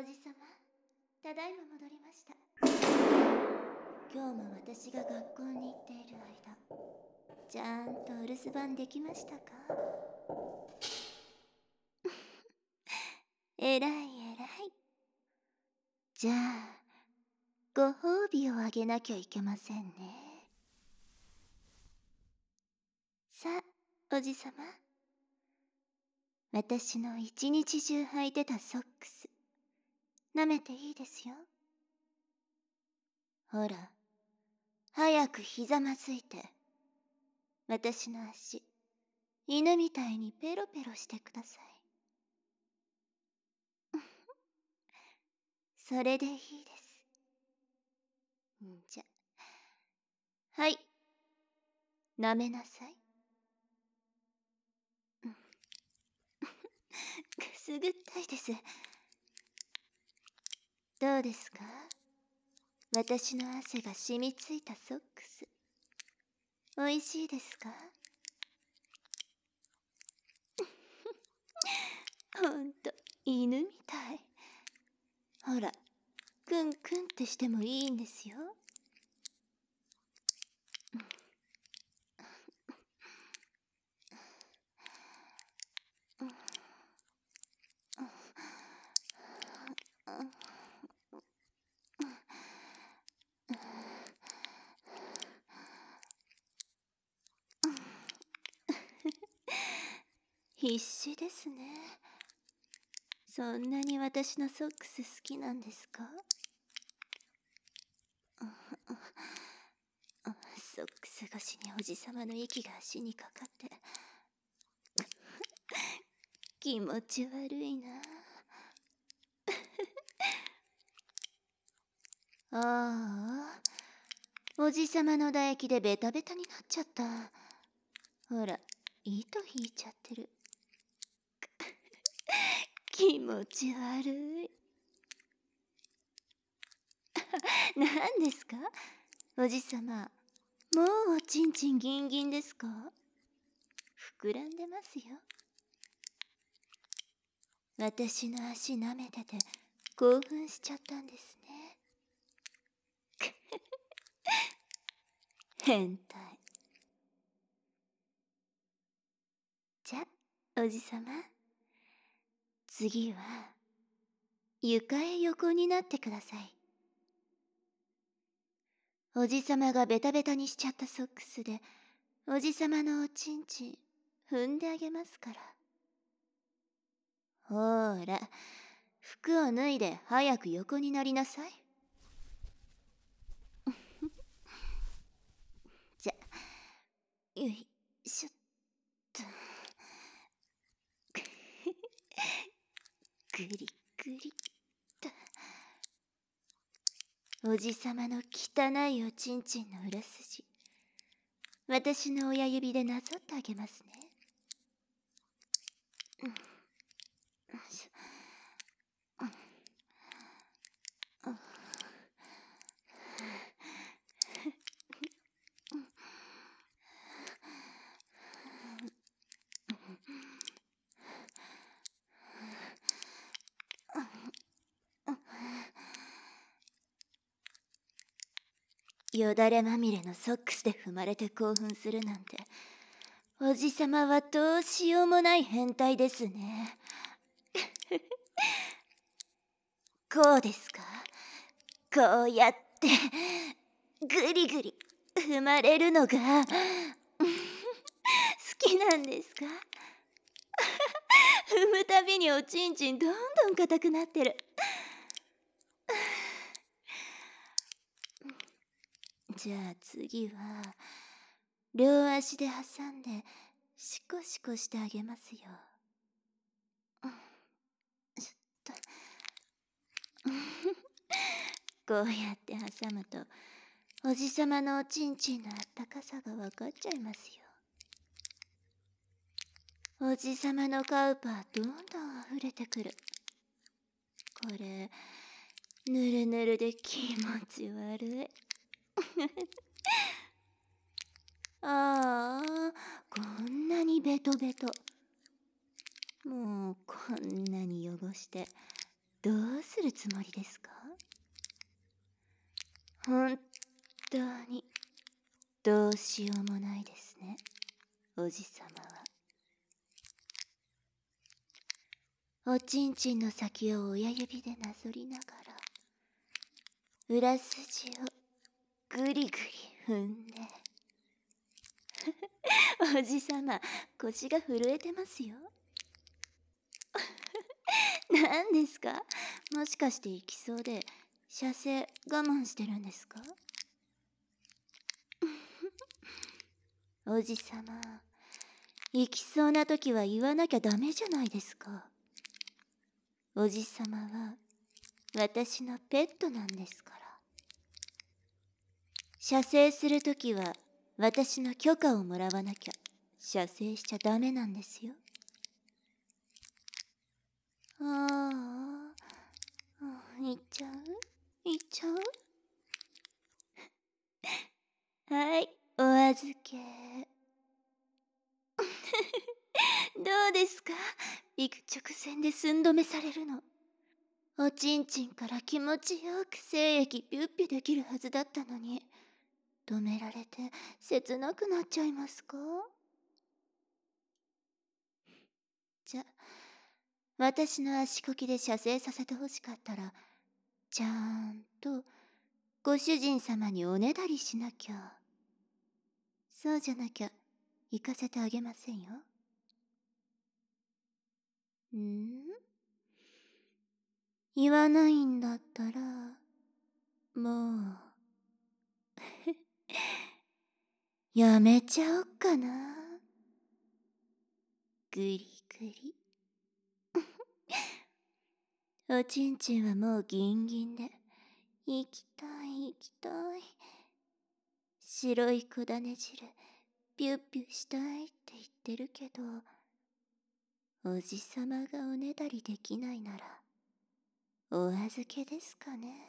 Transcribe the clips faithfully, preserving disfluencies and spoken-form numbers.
おじさま、ただいま戻りました。今日も私が学校に行っている間、ちゃんとお留守番できましたか？えらいえらい。じゃあ、ご褒美をあげなきゃいけませんね。さあ、おじさま。私の一日中履いてたソックス、舐めていいですよ。ほら、早くひざまずいて、私の足、犬みたいにペロペロしてください。それでいいです。んじゃ、はい、舐めなさい。くすぐったいです。どうですか？私の汗が染みついたソックス。おいしいですか？ほんと、犬みたい。ほら、クンクンってしてもいいんですよ。必死ですね。そんなに私のソックス好きなんですか？ソックス越しにおじさまの息が足にかかって気持ち悪いな。ああ、おじさまの唾液でベタベタになっちゃった。ほら、糸引いちゃってる。気持ち悪い。何ですか？おじさま、もうおちんちんギンギンですか？膨らんでますよ。私の足舐めてて興奮しちゃったんですね。変態。じゃ、おじさま、次は床へ横になってください。おじさまがベタベタにしちゃったソックスでおじさまのおちんちん踏んであげますから。ほーら、服を脱いで早く横になりなさい。じゃ、よいしょっと。ぐりぐりと。おじさまの汚いおちんちんの裏筋、私の親指でなぞってあげますね。うん、よいしょ。よだれまみれのソックスで踏まれて興奮するなんて、おじさまはどうしようもない変態ですね。こうですか？こうやってぐりぐり踏まれるのが好きなんですか？踏むたびにおちんちんどんどん硬くなってる。じゃあ次は両足で挟んでシコシコしてあげますよ。ちょっとこうやって挟むとおじさまのおちんちんのあったかさが分かっちゃいますよ。おじさまのカウパーどんどん溢れてくる。これぬるぬるで気持ち悪い。ああ、こんなにベトベト。もうこんなに汚してどうするつもりですか？本当にどうしようもないですね、おじさまは。おちんちんの先を親指でなぞりながら裏筋をぐりぐり踏んでおじさま、腰が震えてますよ。何ですか？もしかして行きそうで射精我慢してるんですか？おじさま、行きそうな時は言わなきゃダメじゃないですか。おじさまは私のペットなんですから。射精するときは私の許可をもらわなきゃ射精しちゃダメなんですよ。ああ、行っちゃう行っちゃうはい、お預け。どうですか？行く直前で寸止めされるの。おちんちんから気持ちよく精液ピュッピュできるはずだったのに、止められて切なくなっちゃいますか？じゃ、私の足こきで射精させてほしかったら、ちゃんとご主人様におねだりしなきゃ。そうじゃなきゃ行かせてあげませんよ。ん？言わないんだったら、もうやめちゃおっかな。ぐりぐり。おちんちんはもうギンギンで、行きたい行きたい。白い小種汁、ピュッピュしたいって言ってるけど、おじさまがおねだりできないなら、お預けですかね。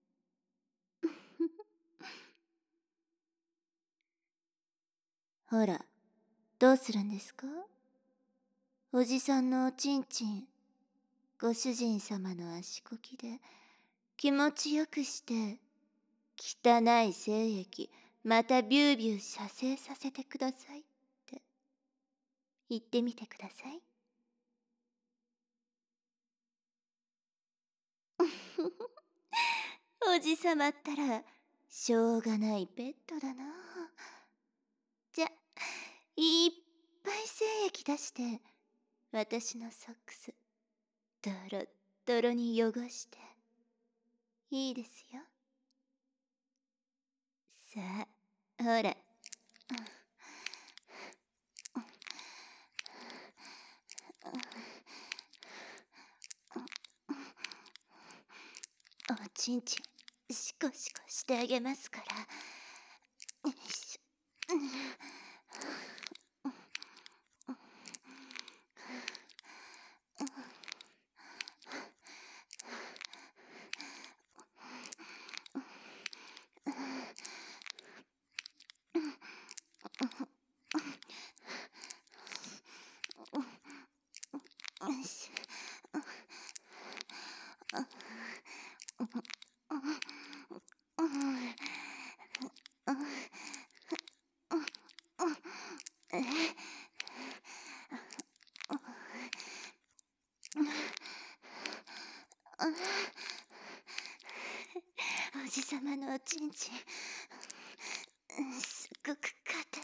ほら、どうするんですか？おじさんのおちんちん、ご主人様の足こきで気持ちよくして、汚い精液またビュービュー射精させてくださいって言ってみてください。おじさまったらしょうがないペットだな。じゃ、いっぱい精液出して私のソックスドロッドロに汚していいですよ。さあ、ほら。おちんちんシコシコしてあげますから。よいしょ。おじさまのおちんちん、すっごく硬い。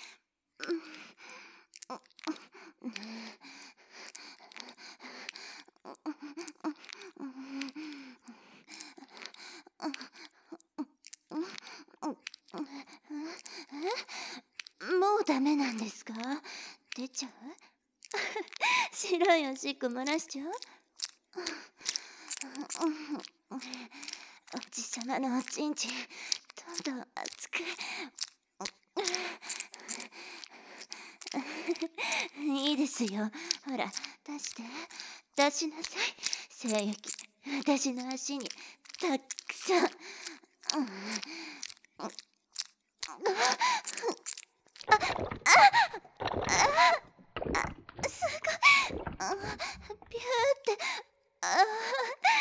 もうダメなんですか？出ちゃう？白いおしっこ漏らしちゃう？おじさまのおちんちん、どんどん熱く。いいですよ。ほら、出して。出しなさい。精液、私の足にたくさん。すごい。ピューって。あ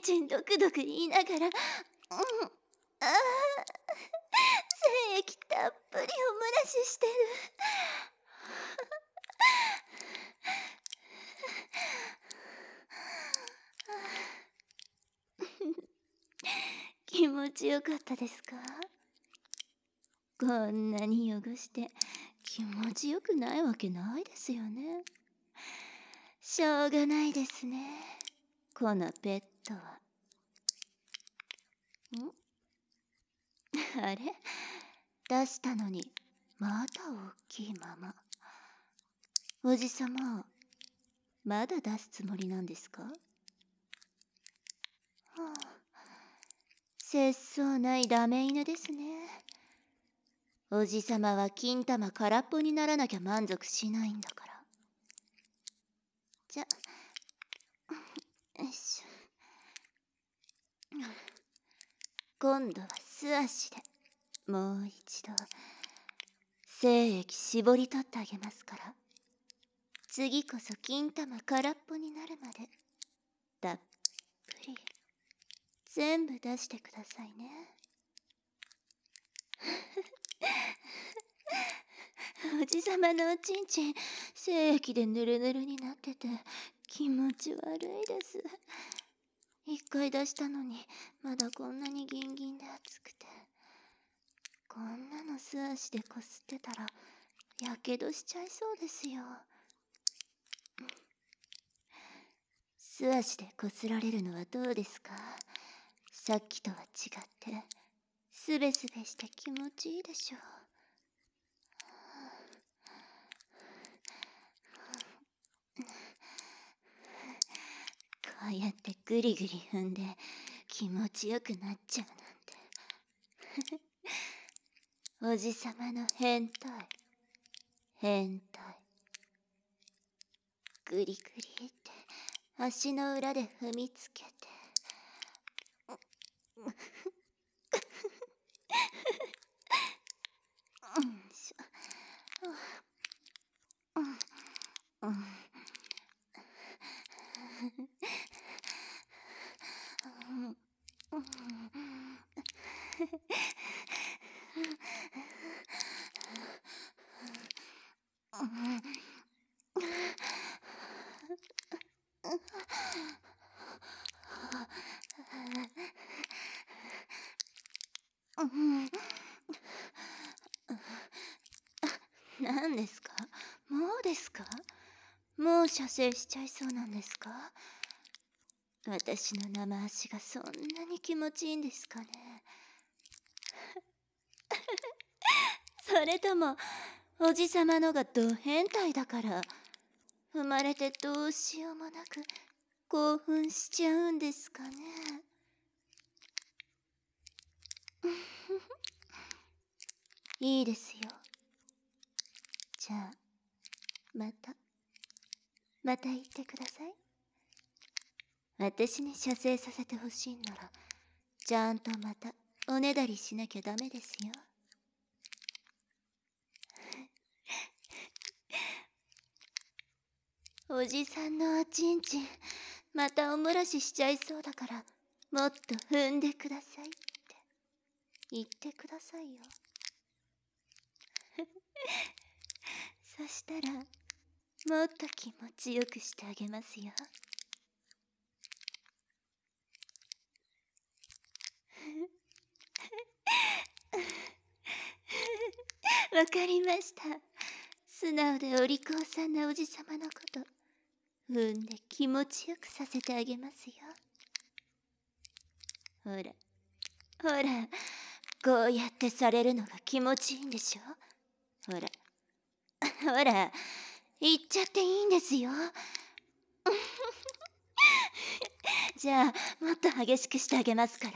んちんドクドク言いながら、うん、ああ、精液たっぷりおむらししてる。気持ちよかったですか？こんなに汚して気持ちよくないわけないですよね。しょうがないですね、このペットは。んあれ、出したのにまだ大きいまま。おじさま、まだ出すつもりなんですか？はあ、節操ないダメ犬ですね。おじさまは金玉空っぽにならなきゃ満足しないんだから。じゃ、よいしょ。今度は素足でもう一度精液絞り取ってあげますから、次こそ金玉空っぽになるまでたっぷり全部出してくださいね。おじさまのおちんちん精液でぬるぬるになってて気持ち悪いです。一回出したのにまだこんなにギンギンで熱くて、こんなの素足でこすってたらやけどしちゃいそうですよ。素足でこすられるのはどうですか？さっきとは違ってすべすべして気持ちいいでしょう。こうやってグリグリ踏んで気持ちよくなっちゃうなんておじさまの変態変態。グリグリって足の裏で踏みつけて何ですか？もうですか？もう射精しちゃいそうなんですか？私の生足がそんなに気持ちいいんですかね。それともおじさまのがド変態だから生まれてどうしようもなく興奮しちゃうんですかね。いいですよ。じゃあまたまた言ってください。私に射精させてほしいんならちゃんとまたおねだりしなきゃダメですよ。おじさんのおちんちんまたおもらししちゃいそうだからもっと踏んでくださいって言ってくださいよ。そしたらもっと気持ちよくしてあげますよ。わかりました。素直でお利口さんなおじさまのこと踏んで気持ちよくさせてあげますよ。ほらほら、こうやってされるのが気持ちいいんでしょ。ほらほら、言っちゃっていいんですよ。じゃあもっと激しくしてあげますから。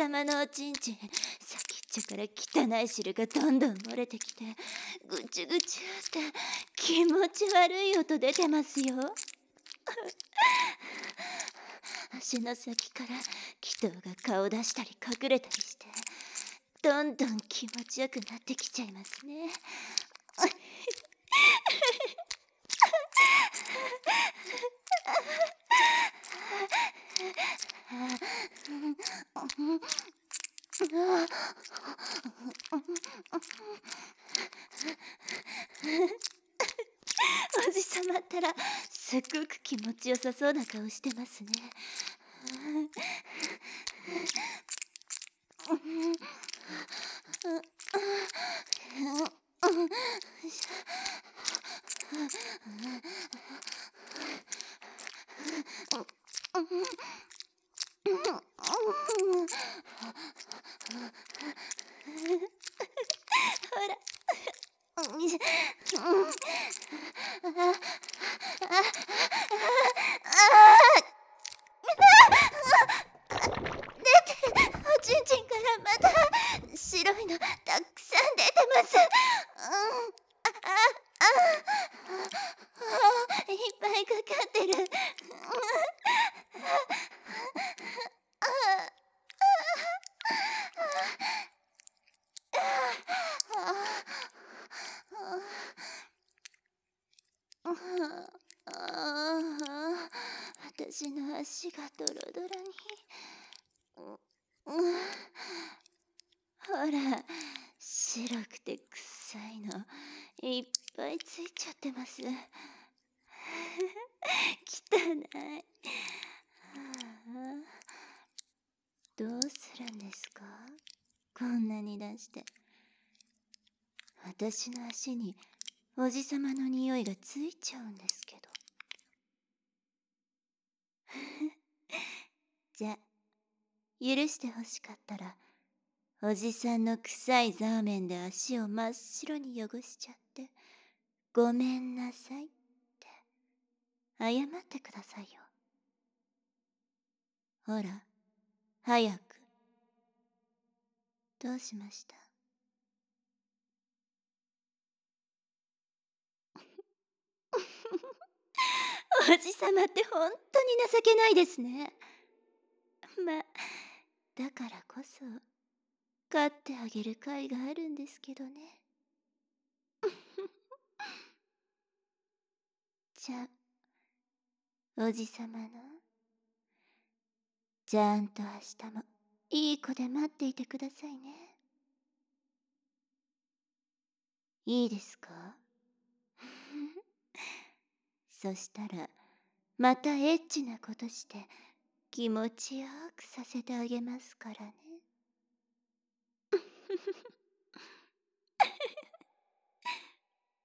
様のおちんちん、先っちょから汚い汁がどんどん漏れてきて、ぐちゅぐちゅって気持ち悪い音出てますよ。足の先から祈祷が顔出したり隠れたりして、どんどん気持ちよくなってきちゃいますね。おじさまったらすっごく気持ちよさそうな顔してますね。ほら。おちんちんからまた白いのたくさん出てます。うん、あああいっぱいかかってる。私の足がドロドロに。ほら、白くて臭いのいっぱいついちゃってます。汚い。どうするんですか？こんなに出して。私の足におじさまの匂いがついちゃうんですけど。じゃ、許してほしかったら、おじさんの臭いザーメンで足を真っ白に汚しちゃって、ごめんなさいって謝ってくださいよ。ほら、早く。どうしました？おじさまって本当に情けないですね。まあ、だからこそ、飼ってあげる甲斐があるんですけどね。じゃあ、おじさまの、ちゃんと明日もいい子で待っていてくださいね。いいですか？そしたら、またエッチなことして気持ちよくさせてあげますからね。